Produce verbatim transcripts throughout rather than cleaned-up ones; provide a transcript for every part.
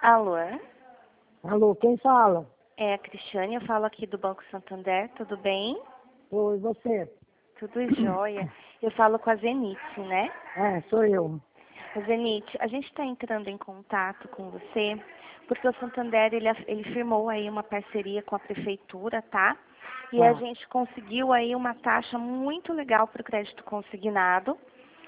Alô? Alô, quem fala? É a Cristiane, eu falo aqui do Banco Santander, tudo bem? Oi, você? Tudo jóia. Eu falo com a Zenite, né? É, sou eu. Zenite, a gente está entrando em contato com você, porque o Santander, ele, ele firmou aí uma parceria com a Prefeitura, tá? E a Tá. gente conseguiu aí uma taxa muito legal para o crédito consignado,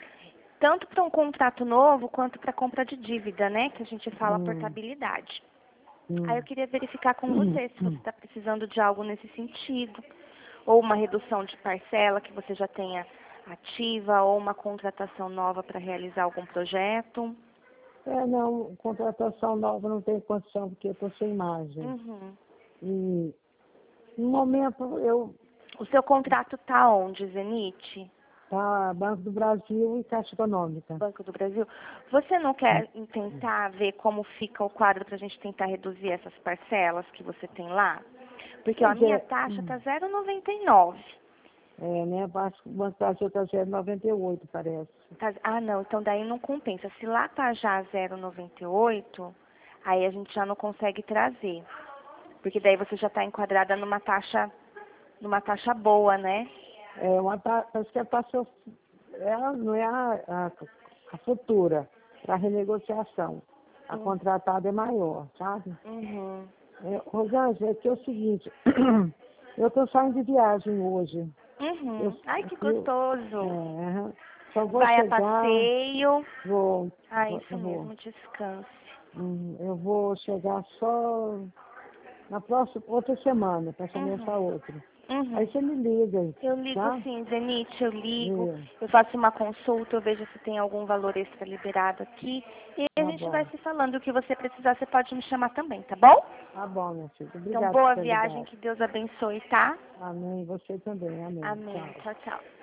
tanto para um contrato novo, quanto para compra de dívida, né? Que a gente fala Hum, portabilidade. Aí eu hum, queria verificar com hum, você se você hum. está precisando de algo nesse sentido, ou uma redução de parcela que você já tenha ativa, ou uma contratação nova para realizar algum projeto. É, não, contratação nova não tem condição, porque eu estou sem imagem. Uhum. E, no momento, eu, O seu contrato está onde, Zenite? tá, Banco do Brasil e Caixa Econômica. Banco do Brasil. Você não quer tentar ver como fica o quadro para a gente tentar reduzir essas parcelas que você tem lá? Porque ó, a Pois minha é, taxa hum, está zero vírgula noventa e nove. é, né, acho que o Banco do Brasil está zero vírgula noventa e oito, parece. Tá- Ah, não, então daí não compensa. Se lá tá já zero vírgula noventa e oito, aí a gente já não consegue trazer. Porque daí você já está enquadrada numa taxa, numa taxa boa, né? É uma ta- parece que a taxa, é, a- não é a, a, a futura, para renegociação. A Hum. contratada é maior, sabe? Uhum. É, Rosângela, é que é o seguinte, eu estou saindo de viagem hoje. Eu, Uhum. Ai, que eu, gostoso. é, só vou Vai a chegar, passeio. vou, Ah, vou, isso eu vou, mesmo, descanse. hum, eu vou chegar só na próxima, outra semana, para Uhum. começar outra. Aí Uhum. você me liga, Eu ligo tá? sim, Zenite, eu ligo, É, eu faço uma consulta, eu vejo se tem algum valor extra liberado aqui. E a tá gente vai bom, se falando. O que você precisar, você pode me chamar também, tá bom? tá bom, minha filha. Então, Obrigado por boa ter viagem, ligado. que Deus abençoe, tá? Amém, você também, amém. Amém. Tchau. Tchau, tchau.